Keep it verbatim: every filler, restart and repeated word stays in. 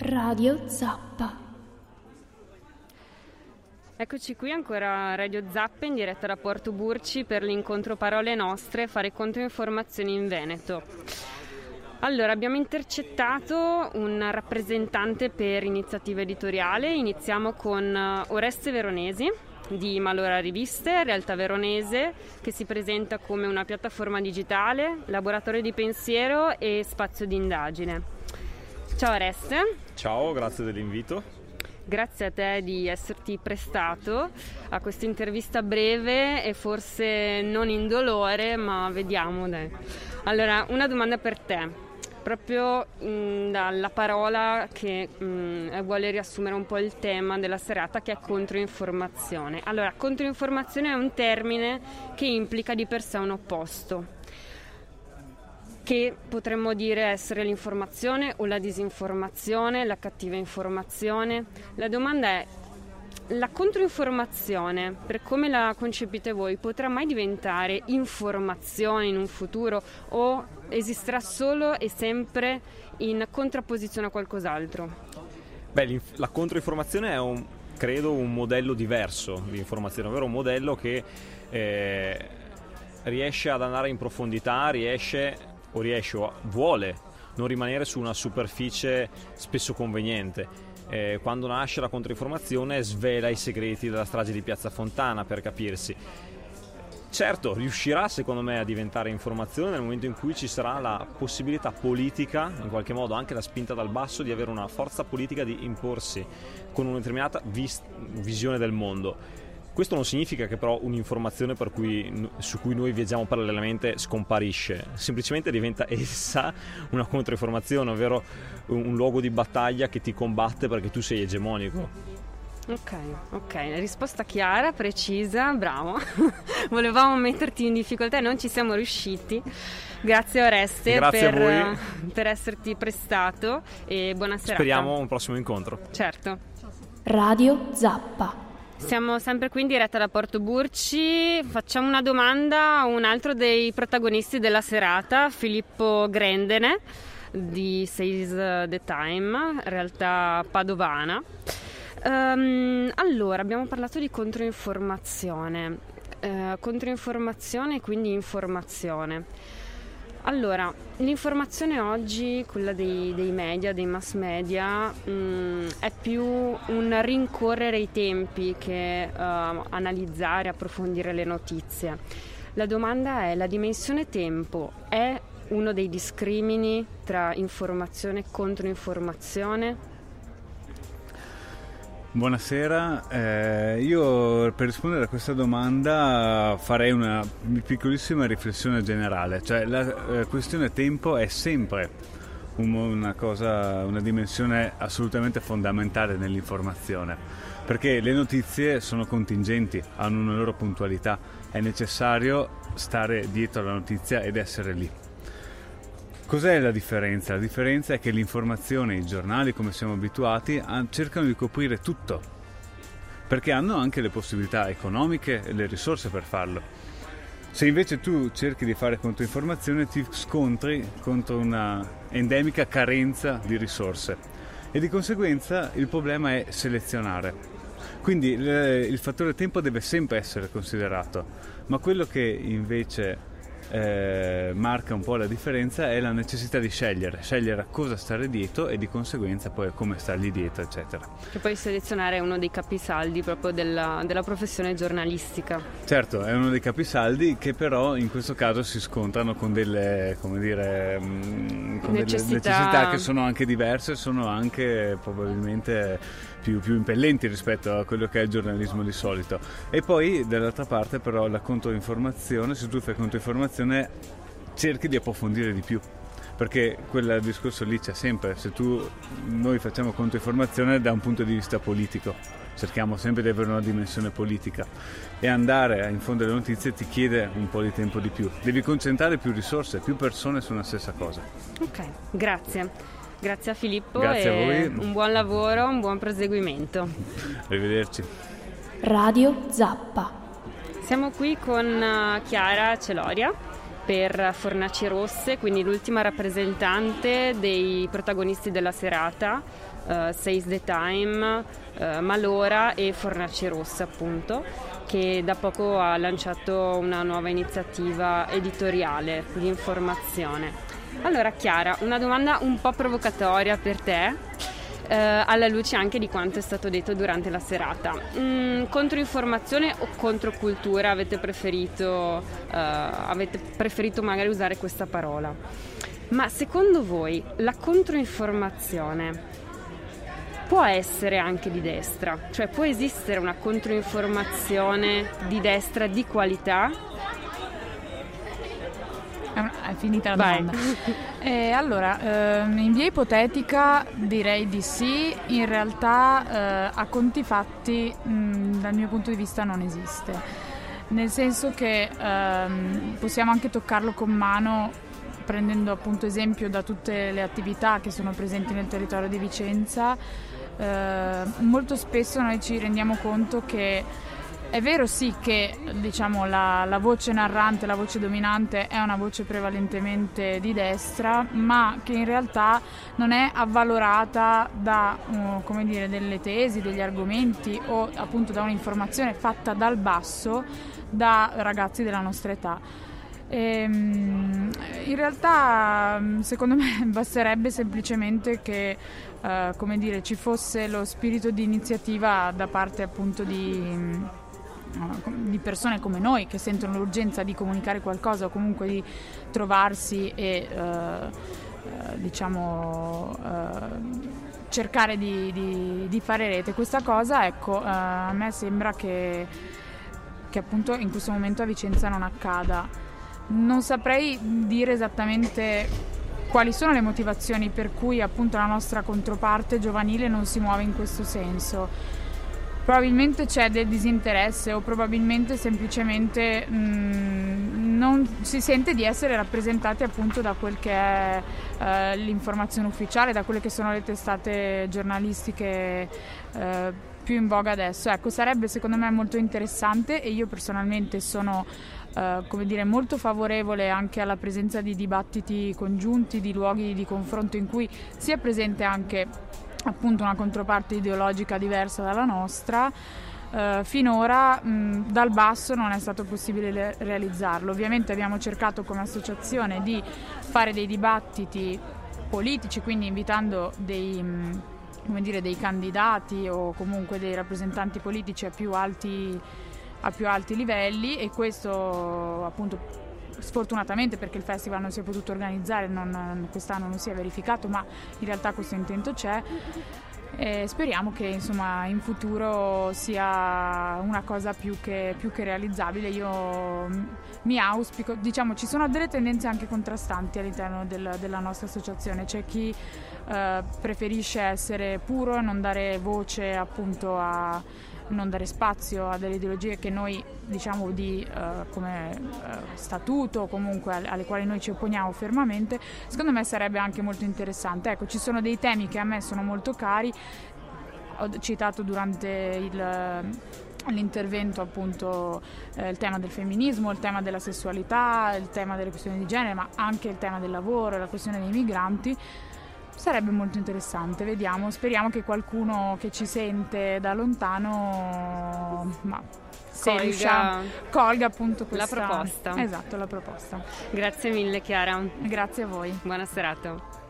Radio Zappa. Eccoci qui ancora a Radio Zappa in diretta da Porto Burci per l'incontro Parole Nostre, fare controinformazioni in Veneto. Allora, abbiamo intercettato un rappresentante per iniziativa editoriale. Iniziamo con Oreste Veronesi di Malora Riviste, realtà veronese, che si presenta come una piattaforma digitale, laboratorio di pensiero e spazio di indagine. Ciao Oreste. Ciao, grazie dell'invito. Grazie a te di esserti prestato a questa intervista breve e forse non indolore, ma vediamo. Dai. Allora, una domanda per te. Proprio mh, dalla parola che mh, vuole riassumere un po' il tema della serata, che è controinformazione. Allora, controinformazione è un termine che implica di per sé un opposto, che potremmo dire essere l'informazione o la disinformazione, la cattiva informazione. La domanda è: la controinformazione, per come la concepite voi, potrà mai diventare informazione in un futuro o esisterà solo e sempre in contrapposizione a qualcos'altro? Beh, la controinformazione è un, credo, un modello diverso di informazione, ovvero un modello che eh, riesce ad andare in profondità, riesce o riesce o vuole non rimanere su una superficie spesso conveniente. Eh, quando nasce la controinformazione svela i segreti della strage di Piazza Fontana, per capirsi. Certo, riuscirà secondo me a diventare informazione nel momento in cui ci sarà la possibilità politica, in qualche modo anche la spinta dal basso, di avere una forza politica di imporsi con una determinata vis- visione del mondo. Questo non significa che però un'informazione per cui, su cui noi viaggiamo parallelamente scomparisce, semplicemente diventa essa una controinformazione, ovvero un, un luogo di battaglia che ti combatte perché tu sei egemonico. Ok, ok, risposta chiara, precisa, bravo. Volevamo metterti in difficoltà e non ci siamo riusciti. Grazie Oreste. Grazie per, a voi. per esserti prestato e buona serata. Speriamo un prossimo incontro. Certo. Radio Zappa. Siamo sempre qui in diretta da Porto Burci. Facciamo una domanda a un altro dei protagonisti della serata, Filippo Grendene di Says the Time, realtà padovana. Um, allora, abbiamo parlato di controinformazione, uh, controinformazione e quindi informazione. Allora, l'informazione oggi, quella dei, dei media, dei mass media, mh, è più un rincorrere i tempi che uh, analizzare, approfondire le notizie. La domanda è: la dimensione tempo è uno dei discrimini tra informazione e controinformazione? Buonasera, eh, io per rispondere a questa domanda farei una piccolissima riflessione generale, cioè la eh, questione tempo è sempre un, una cosa, una dimensione assolutamente fondamentale nell'informazione, perché le notizie sono contingenti, hanno una loro puntualità, è necessario stare dietro alla notizia ed essere lì. Cos'è la differenza? La differenza è che l'informazione, i giornali come siamo abituati, cercano di coprire tutto, perché hanno anche le possibilità economiche e le risorse per farlo. Se invece tu cerchi di fare controinformazione, ti scontri contro una endemica carenza di risorse e di conseguenza il problema è selezionare. Quindi il fattore tempo deve sempre essere considerato, ma quello che invece Eh, marca un po' la differenza è la necessità di scegliere scegliere a cosa stare dietro e di conseguenza poi a come stargli dietro, eccetera. Che poi selezionare è uno dei capisaldi proprio della, della professione giornalistica. Certo, è uno dei capisaldi che però in questo caso si scontrano con delle, come dire, con necessità. delle necessità che sono anche diverse, sono anche probabilmente Più, più impellenti rispetto a quello che è il giornalismo di solito. E poi dall'altra parte però la controinformazione, se tu fai controinformazione cerchi di approfondire di più, perché quel discorso lì c'è sempre. Se tu noi facciamo controinformazione da un punto di vista politico, cerchiamo sempre di avere una dimensione politica, e andare a infondere le notizie ti chiede un po' di tempo di più, devi concentrare più risorse, più persone su una stessa cosa. Ok, grazie. Grazie a Filippo. Grazie e a voi. Un buon lavoro, un buon proseguimento. Arrivederci. Radio Zappa. Siamo qui con Chiara Celoria per Fornaci Rosse, quindi l'ultima rappresentante dei protagonisti della serata, uh, Says the Time, uh, Malora e Fornaci Rosse appunto, che da poco ha lanciato una nuova iniziativa editoriale di informazione. Allora Chiara, una domanda un po' provocatoria per te, Uh, alla luce anche di quanto è stato detto durante la serata. Mm, controinformazione o controcultura avete preferito, uh, avete preferito magari usare questa parola? Ma secondo voi la controinformazione può essere anche di destra? Cioè può esistere una controinformazione di destra di qualità? È finita la Vai. domanda. Eh, allora, ehm, in via ipotetica direi di sì, in realtà eh, a conti fatti mh, dal mio punto di vista non esiste, nel senso che ehm, possiamo anche toccarlo con mano prendendo appunto esempio da tutte le attività che sono presenti nel territorio di Vicenza. Eh, molto spesso noi ci rendiamo conto che è vero sì che diciamo, la, la voce narrante, la voce dominante è una voce prevalentemente di destra, ma che in realtà non è avvalorata da uh, come dire, delle tesi, degli argomenti o appunto da un'informazione fatta dal basso da ragazzi della nostra età. Ehm, in realtà secondo me basterebbe semplicemente che uh, come dire, ci fosse lo spirito di iniziativa da parte appunto di di persone come noi che sentono l'urgenza di comunicare qualcosa o comunque di trovarsi e eh, eh, diciamo eh, cercare di, di, di fare rete. Questa cosa, ecco, eh, a me sembra che, che appunto in questo momento a Vicenza non accada. Non saprei dire esattamente quali sono le motivazioni per cui appunto la nostra controparte giovanile non si muove in questo senso. Probabilmente c'è del disinteresse o probabilmente semplicemente mh, non si sente di essere rappresentati appunto da quel che è eh, l'informazione ufficiale, da quelle che sono le testate giornalistiche eh, più in voga adesso. Ecco, sarebbe secondo me molto interessante e io personalmente sono eh, come dire, molto favorevole anche alla presenza di dibattiti congiunti, di luoghi di confronto in cui sia presente anche appunto una controparte ideologica diversa dalla nostra. Uh, finora mh, dal basso non è stato possibile le- realizzarlo. Ovviamente abbiamo cercato come associazione di fare dei dibattiti politici, quindi invitando dei, mh, come dire, dei candidati o comunque dei rappresentanti politici a più alti, a più alti livelli, e questo appunto sfortunatamente, perché il festival non si è potuto organizzare, non, quest'anno non si è verificato, ma in realtà questo intento c'è. E speriamo che insomma in futuro sia una cosa più che, più che realizzabile. Io mi auspico, diciamo, ci sono delle tendenze anche contrastanti all'interno del, della nostra associazione. C'è chi eh, preferisce essere puro e non dare voce appunto a non dare spazio a delle ideologie che noi diciamo di uh, come uh, statuto, comunque alle quali noi ci opponiamo fermamente. Secondo me sarebbe anche molto interessante. Ecco, ci sono dei temi che a me sono molto cari, ho citato durante il l'intervento appunto eh, il tema del femminismo, il tema della sessualità, il tema delle questioni di genere, ma anche il tema del lavoro, la questione dei migranti. Sarebbe molto interessante, vediamo, speriamo che qualcuno che ci sente da lontano ma se colga, riusciamo, colga appunto questa la proposta. Esatto, la proposta. Grazie mille Chiara. Grazie a voi. Buona serata.